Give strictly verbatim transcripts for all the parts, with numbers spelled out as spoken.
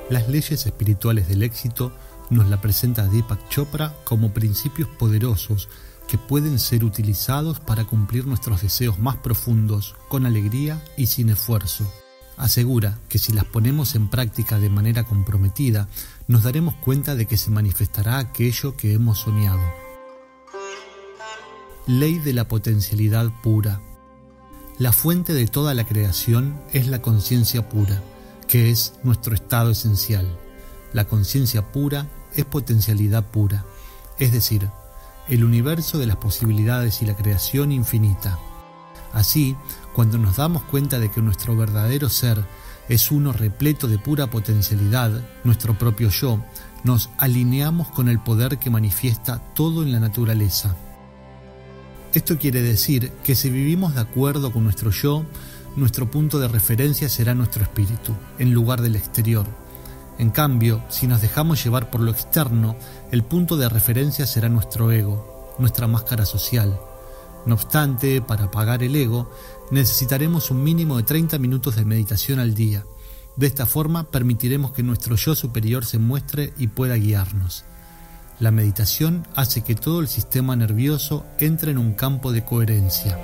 Las leyes espirituales del éxito nos la presenta Deepak Chopra como principios poderosos que pueden ser utilizados para cumplir nuestros deseos más profundos con alegría y sin esfuerzo. Asegura que si las ponemos en práctica de manera comprometida, nos daremos cuenta de que se manifestará aquello que hemos soñado. Ley de la potencialidad pura. La fuente de toda la creación es la conciencia pura, que es nuestro estado esencial. La conciencia pura es potencialidad pura, es decir, el universo de las posibilidades y la creación infinita. Así, cuando nos damos cuenta de que nuestro verdadero ser es uno repleto de pura potencialidad, nuestro propio yo, nos alineamos con el poder que manifiesta todo en la naturaleza. Esto quiere decir que si vivimos de acuerdo con nuestro yo, nuestro punto de referencia será nuestro espíritu, en lugar del exterior. En cambio, si nos dejamos llevar por lo externo, el punto de referencia será nuestro ego, nuestra máscara social. No obstante, para apagar el ego, necesitaremos un mínimo de treinta minutos de meditación al día. De esta forma, permitiremos que nuestro yo superior se muestre y pueda guiarnos. La meditación hace que todo el sistema nervioso entre en un campo de coherencia.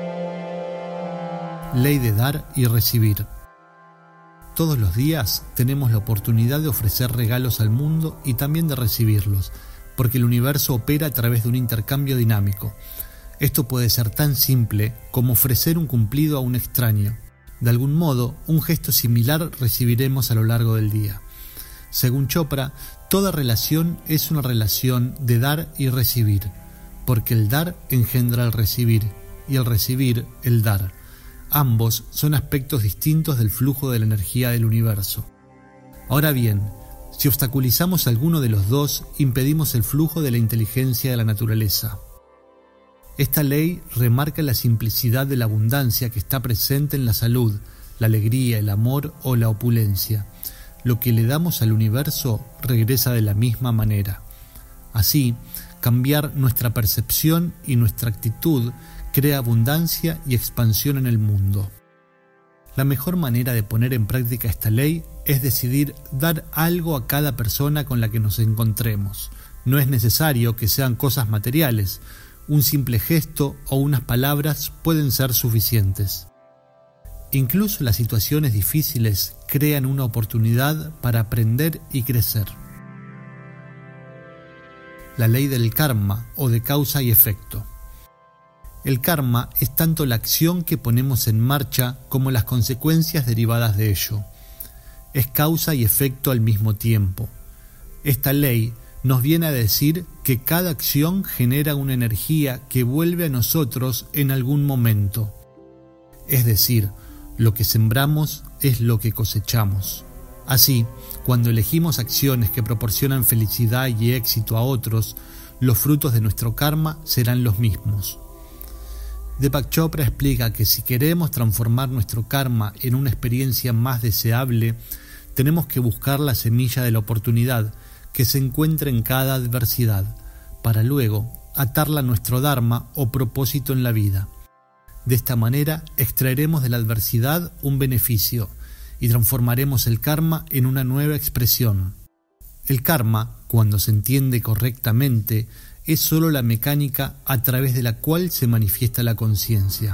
Ley de dar y recibir. Todos los días tenemos la oportunidad de ofrecer regalos al mundo y también de recibirlos, porque el universo opera a través de un intercambio dinámico. Esto puede ser tan simple como ofrecer un cumplido a un extraño. De algún modo, un gesto similar recibiremos a lo largo del día. Según Chopra, toda relación es una relación de dar y recibir, porque el dar engendra el recibir y el recibir el dar. Ambos son aspectos distintos del flujo de la energía del universo. Ahora bien, si obstaculizamos alguno de los dos, impedimos el flujo de la inteligencia de la naturaleza. Esta ley remarca la simplicidad de la abundancia que está presente en la salud, la alegría, el amor o la opulencia. Lo que le damos al universo regresa de la misma manera. Así, cambiar nuestra percepción y nuestra actitud crea abundancia y expansión en el mundo. La mejor manera de poner en práctica esta ley es decidir dar algo a cada persona con la que nos encontremos. No es necesario que sean cosas materiales. Un simple gesto o unas palabras pueden ser suficientes. Incluso las situaciones difíciles crean una oportunidad para aprender y crecer. La ley del karma o de causa y efecto. El karma es tanto la acción que ponemos en marcha como las consecuencias derivadas de ello. Es causa y efecto al mismo tiempo. Esta ley nos viene a decir que cada acción genera una energía que vuelve a nosotros en algún momento. Es decir, lo que sembramos es lo que cosechamos. Así, cuando elegimos acciones que proporcionan felicidad y éxito a otros, los frutos de nuestro karma serán los mismos. Deepak Chopra explica que si queremos transformar nuestro karma en una experiencia más deseable, tenemos que buscar la semilla de la oportunidad que se encuentra en cada adversidad, para luego atarla a nuestro dharma o propósito en la vida. De esta manera extraeremos de la adversidad un beneficio y transformaremos el karma en una nueva expresión. El karma, cuando se entiende correctamente, es sólo la mecánica a través de la cual se manifiesta la conciencia.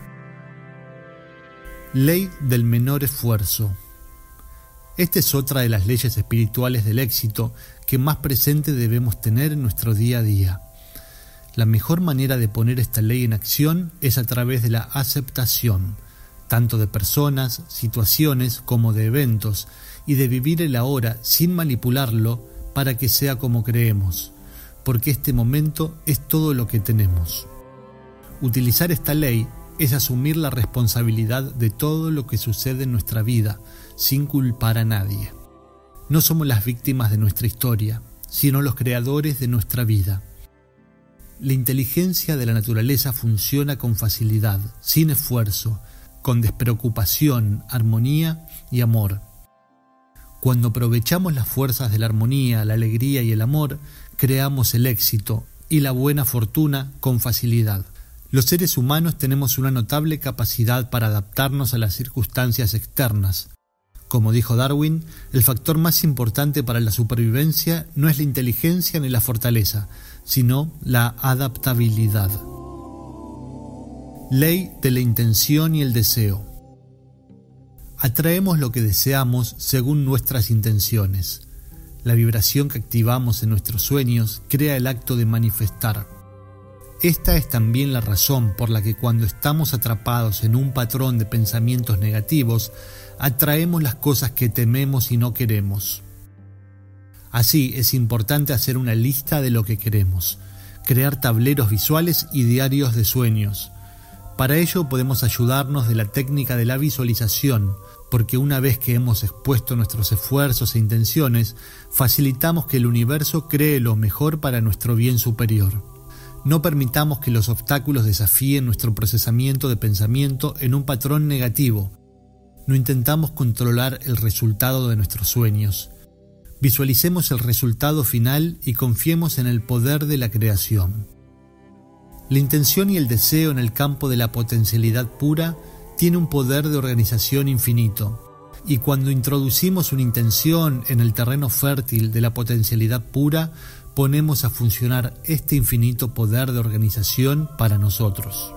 Ley del menor esfuerzo. Esta es otra de las leyes espirituales del éxito que más presente debemos tener en nuestro día a día. La mejor manera de poner esta ley en acción es a través de la aceptación, tanto de personas, situaciones como de eventos, y de vivir el ahora sin manipularlo para que sea como creemos, porque este momento es todo lo que tenemos. Utilizar esta ley es asumir la responsabilidad de todo lo que sucede en nuestra vida, sin culpar a nadie. No somos las víctimas de nuestra historia, sino los creadores de nuestra vida. La inteligencia de la naturaleza funciona con facilidad, sin esfuerzo, con despreocupación, armonía y amor. Cuando aprovechamos las fuerzas de la armonía, la alegría y el amor, creamos el éxito y la buena fortuna con facilidad. Los seres humanos tenemos una notable capacidad para adaptarnos a las circunstancias externas. Como dijo Darwin, el factor más importante para la supervivencia no es la inteligencia ni la fortaleza, sino la adaptabilidad. Ley de la intención y el deseo. Atraemos lo que deseamos según nuestras intenciones. La vibración que activamos en nuestros sueños crea el acto de manifestar. Esta es también la razón por la que cuando estamos atrapados en un patrón de pensamientos negativos, atraemos las cosas que tememos y no queremos. Así es importante hacer una lista de lo que queremos, crear tableros visuales y diarios de sueños. Para ello podemos ayudarnos de la técnica de la visualización, porque una vez que hemos expuesto nuestros esfuerzos e intenciones, facilitamos que el universo cree lo mejor para nuestro bien superior. No permitamos que los obstáculos desafíen nuestro procesamiento de pensamiento en un patrón negativo. No intentamos controlar el resultado de nuestros sueños. Visualicemos el resultado final y confiemos en el poder de la creación. La intención y el deseo en el campo de la potencialidad pura tiene un poder de organización infinito, y cuando introducimos una intención en el terreno fértil de la potencialidad pura, ponemos a funcionar este infinito poder de organización para nosotros.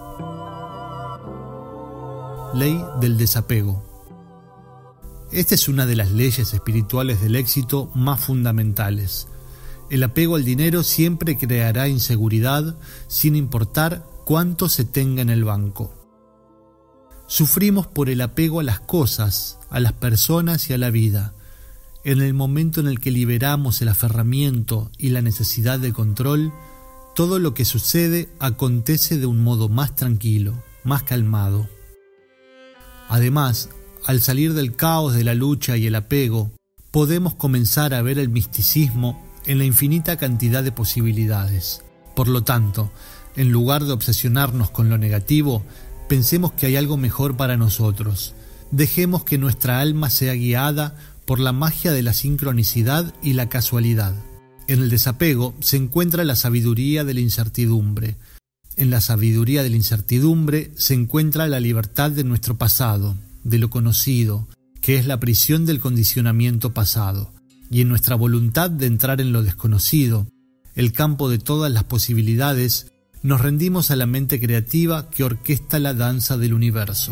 Ley del desapego. Esta es una de las leyes espirituales del éxito más fundamentales. El apego al dinero siempre creará inseguridad, sin importar cuánto se tenga en el banco. Sufrimos por el apego a las cosas, a las personas y a la vida. En el momento en el que liberamos el aferramiento y la necesidad de control, todo lo que sucede acontece de un modo más tranquilo, más calmado. Además, al salir del caos de la lucha y el apego, podemos comenzar a ver el misticismo en la infinita cantidad de posibilidades. Por lo tanto, en lugar de obsesionarnos con lo negativo, pensemos que hay algo mejor para nosotros. Dejemos que nuestra alma sea guiada por la magia de la sincronicidad y la casualidad. En el desapego se encuentra la sabiduría de la incertidumbre. En la sabiduría de la incertidumbre se encuentra la libertad de nuestro pasado, de lo conocido, que es la prisión del condicionamiento pasado, y en nuestra voluntad de entrar en lo desconocido, el campo de todas las posibilidades, nos rendimos a la mente creativa que orquesta la danza del universo.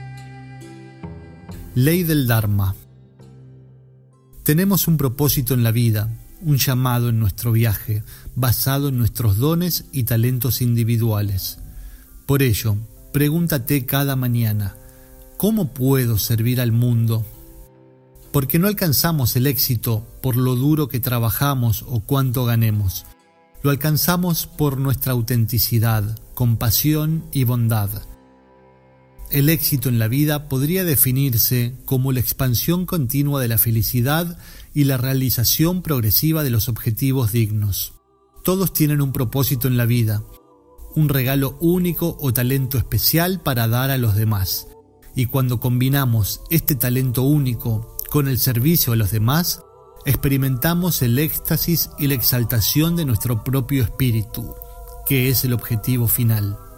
Ley del Dharma. Tenemos un propósito en la vida, un llamado en nuestro viaje, basado en nuestros dones y talentos individuales. Por ello, pregúntate cada mañana, ¿cómo puedo servir al mundo? Porque no alcanzamos el éxito por lo duro que trabajamos o cuánto ganemos. Lo alcanzamos por nuestra autenticidad, compasión y bondad. El éxito en la vida podría definirse como la expansión continua de la felicidad y la realización progresiva de los objetivos dignos. Todos tienen un propósito en la vida, un regalo único o talento especial para dar a los demás. Y cuando combinamos este talento único con el servicio a los demás, experimentamos el éxtasis y la exaltación de nuestro propio espíritu, que es el objetivo final.